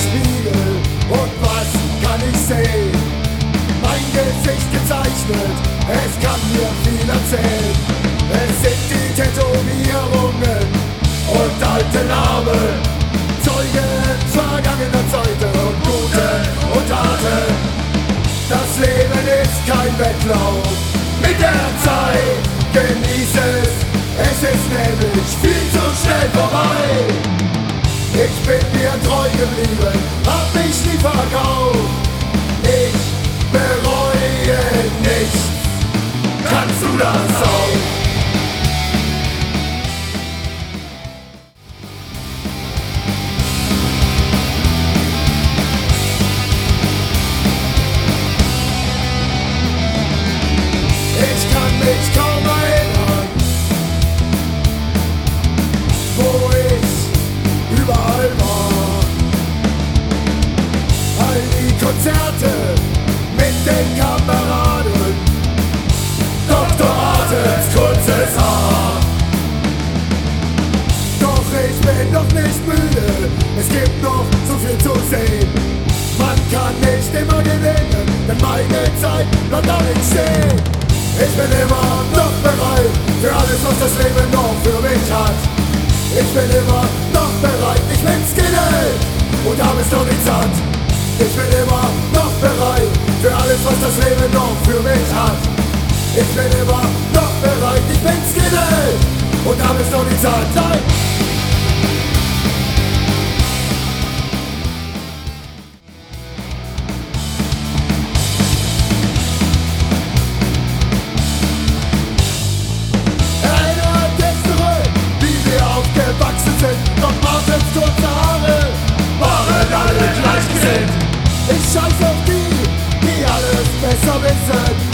Spiegel und was kann ich sehen? Mein Gesicht gezeichnet, es kann mir viel erzählen. Es sind die Tätowierungen und alte Namen, Zeugen vergangener Zeiten und Guten und Taten. Das Leben ist kein Wettlauf, mit der Zeit genieß es ist nämlich viel zu schnell vorbei. Ich bin mir treu geblieben, hab mich nie verkauft. Ich bereue nichts, kannst du das auch? Ich kann mich kaum erinnern, wo ich überall war. All die Konzerte mit den Kameraden, Dr. Martens kurzes Haar. Doch ich bin noch nicht müde, es gibt noch so viel zu sehen. Man kann nicht immer gewinnen, denn meine Zeit bleibt auch nicht stehen. Ich bin immer noch bereit für alles, was das Leben noch für mich hat. Ich bin immer noch bereit, ich bin Skinhead und hab es noch nicht satt. Ich bin immer noch bereit für alles, was das Leben noch für mich hat. Ich bin immer noch bereit, ich bin Skinhead und hab es noch nicht satt. Nein! Doch Martens kurze Haare waren alle gleich gesinnt. Ich scheiß auf die, die alles besser wissen.